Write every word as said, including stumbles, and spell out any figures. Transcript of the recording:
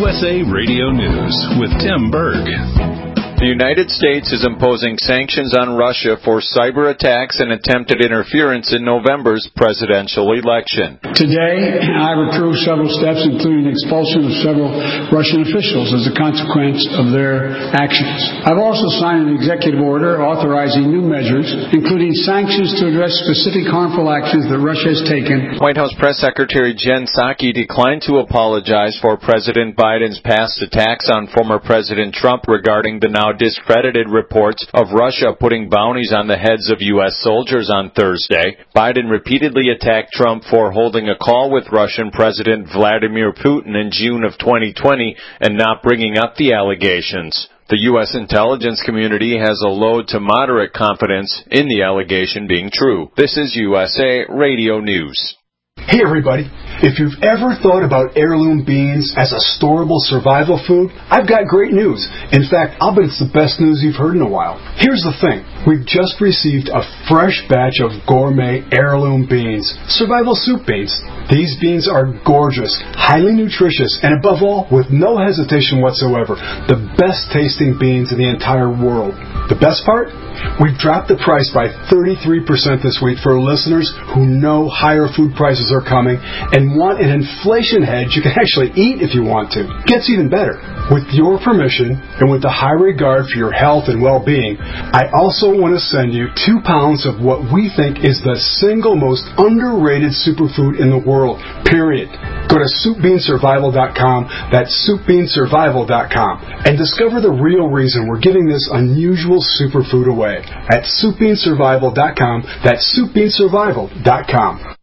S A Radio News with Tim Berg. The United States is imposing sanctions on Russia for cyber attacks and attempted interference in November's presidential election. Today, I've approved several steps, including the expulsion of several Russian officials as a consequence of their actions. I've also signed an executive order authorizing new measures, including sanctions to address specific harmful actions that Russia has taken. White House Press Secretary Jen Psaki declined to apologize for President Biden's past attacks on former President Trump regarding the now discredited reports of Russia putting bounties on the heads of U S soldiers on Thursday. Biden repeatedly attacked Trump for holding a call with Russian President Vladimir Putin in June of twenty twenty and not bringing up the allegations. The U S intelligence community has a low to moderate confidence in the allegation being true. This is U S A Radio News. Hey everybody, if you've ever thought about heirloom beans as a storable survival food, I've got great news. In fact, I'll bet it's the best news you've heard in a while. Here's the thing. We've just received a fresh batch of gourmet heirloom beans, survival soup beans. These beans are gorgeous, highly nutritious, and above all, with no hesitation whatsoever, the best tasting beans in the entire world. The best part? We've dropped the price by thirty-three percent this week for listeners who know higher food prices are coming and want an inflation hedge you can actually eat if you want to. Gets even better. With your permission and with the high regard for your health and well-being, I also want to send you two pounds of what we think is the single most underrated superfood in the world, period. Go to soup bean survival dot com, that's soup bean survival dot com, and discover the real reason we're giving this unusual superfood away at soup bean survival dot com, that's soup bean survival dot com.